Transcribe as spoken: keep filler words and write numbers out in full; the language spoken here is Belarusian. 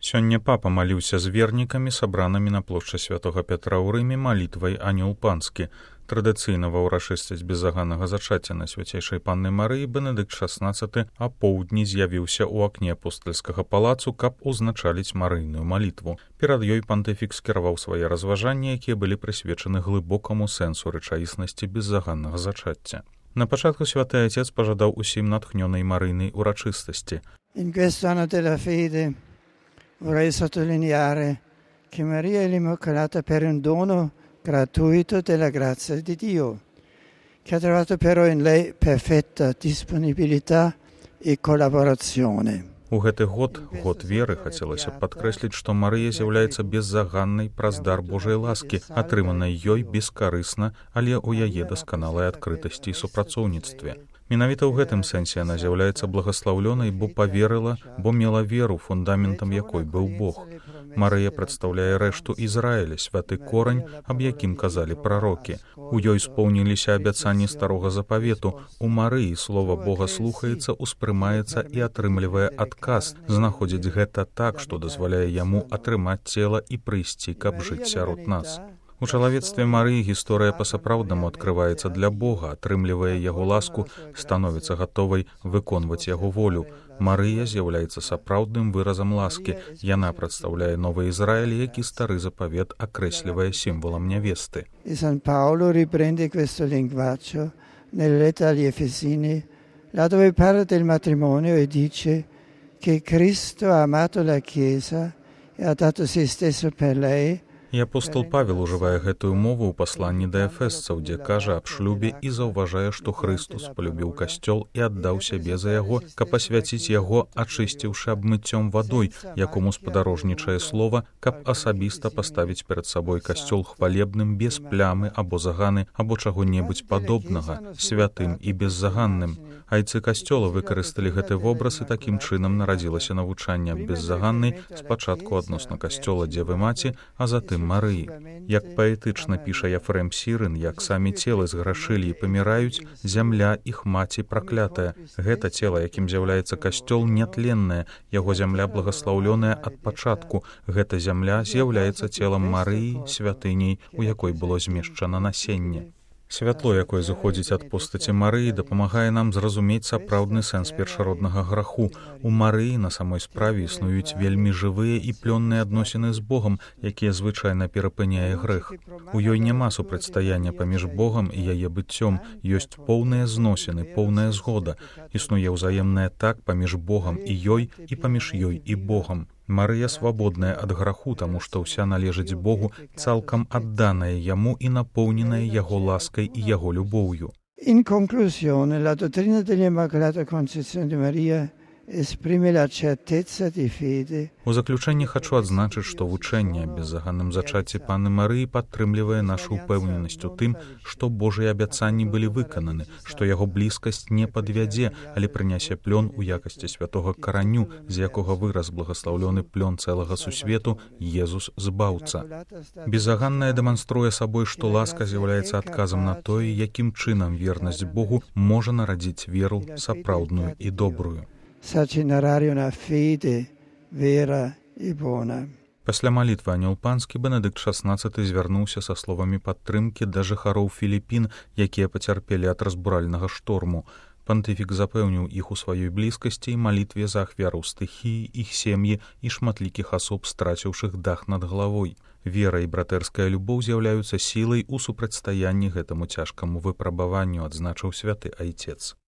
Сёння папа маліўся з вернікамі, сабранымі на плошчы святога Пятра ў Рыме малітвай Анёл Панскі. Традыцыйна ва ўрачыстасць беззаганнага зачацця на свяцейшай панны Марыі Бенедыкт шаснаццаты апоўдні з'явіўся ў акне апостальскага палацу, каб узначаліць марыйную малітву. Перад ёй пантыфік скіраваў свае разважанні, якія былі прысвечаны глыбокаму сэнсу рэчаіснасці беззаганнага зачацця. На пачатку святы Айцец пажадаў усім натхнёнай марыйнай урачыстасці. In questo anno della fede vorrei sottolineare che Maria è l'Immacolata per un dono gratuito della grazia di Dio, che ha trovato però in lei perfetta disponibilità e collaborazione. У гэты год, год веры, хацелася б падкрэсліць, што Марыя з'яўляецца беззаганнай праз дар Божай ласкі, атрыманай ёй бескарысна, але ў яе дасканалай адкрытасці і супрацоўніцтве. Менавіта ў гэтым сэнсе яна з'яўляецца благаслаўлёнай, бо паверыла, бо мела веру, фундаментам якой быў Бог. Марыя прадстаўляе рэшту Ізраіля, святы корань, аб якім казалі прарокі. У ёй споўніліся абяцанні старога запавету. У Марыі слова Бога слухаецца, успрымаецца і атрымлівае адказ, знаходзіць гэта так, што дазваляе яму атрымаць цела і прыйсці, каб жыць сярод нас. У чалавецтве Марыі гісторыя па-сапраўднаму адкрываецца для Бога, атрымлівае яго ласку, становіцца гатовай выконваць яго волю. Марыя з'яўляецца сапраўдным выразам ласкі. Яна прадстаўляе новы Ізраіль, які стары запавет акрэслівае сімвалам нявесты. І Сан Пауло riprende questo linguaggio nella lettera agli Efesini, là dove parla del matrimonio e dice che Cristo ha amato la Chiesa e ha dato se stesso per lei. І апостол Павел ужывае гэтую мову ў пасланні да эфесцаў, дзе кажа аб шлюбе і заўважае, што Хрыстус полюбіў касцёл і аддаў сябе за яго, каб асвяціць яго, ачысціўшы абмыццём вадой, якому спадарожнічае слова, каб асабіста паставіць перад сабой касцёл хвалебным, без плямы або заганы, або чаго-небудзь падобнага, святым і беззаганным. Айцы касцёла выкарысталі гэты вобраз, і такім чынам нарадзілася навучанне аб беззаганнай, спачатку адносна касцёла Дзевы Маці, а затым Марыі. Як паэтычна піша Яфрэм Сірын, як самі целы зграшылі і паміраюць, зямля іх маці праклятая. Гэта цела, якім з'яўляецца касцёл, нятленнае, яго зямля благаслаўлёная ад пачатку. Гэта зямля з'яўляецца целам Марыі, святыняй, у якой было змешчана насенне. Святло, якое зыходзіць ад постаці Марыі, дапамагае нам зразумець сапраўдны сэнс першароднага граху. У Марыі на самой справе існуюць вельмі жывыя і плённыя адносіны з Богам, якія звычайна перапыняе грэх. У ёй няма супрацьстаяння паміж Богам і яе быццём, ёсць поўныя зносіны, поўная згода. Існуе ўзаемнае так паміж Богам і ёй і паміж ёй і Богам. Марыя свабодная ад граху, таму што ўся належыць Богу, цалкам адданая яму і напоўненая яго ласкай і яго любоўю. In conclusione, la dottrina dell'Immacolata Concezione di Maria esprime la certezza di fede. У заключэнне хачу адзначыць, што вучэнне аб беззаганным зачацці панны Марыі падтрымлівае нашу ўпэўненасць у тым, што Божыя абяцанні былі выкананы, што яго блізкасць не падвядзе, але прынясе плён у якасці святога караню, з якога вырас благаслаўлёны плён цэлага сусвету Езус збаўца. Беззаганная дэманструе сабой, што ласка з'яўляецца адказам на тое, якім чынам вернасць Богу можа нарадзіць веру сапраўдную і добрую. Sacinare una fede vera e buona. Пасля малітвы Анёл Панскі Бенедыкт шаснаццаты звярнуўся са словамі падтрымкі да жыхароў Філіпін, якія пацярпелі ад разбуральнага шторму. Пантыфік запэўніў іх у сваёй блізкасці і малітве за ахвяраў стыхіі, іх сем'і і шматлікіх асоб, страціўшых дах над галавой. Вера і братэрская любоў з'яўляюцца сілай у супрацьстаянні гэтаму цяжкаму выпрабаванню, адзначыў святы Айцец.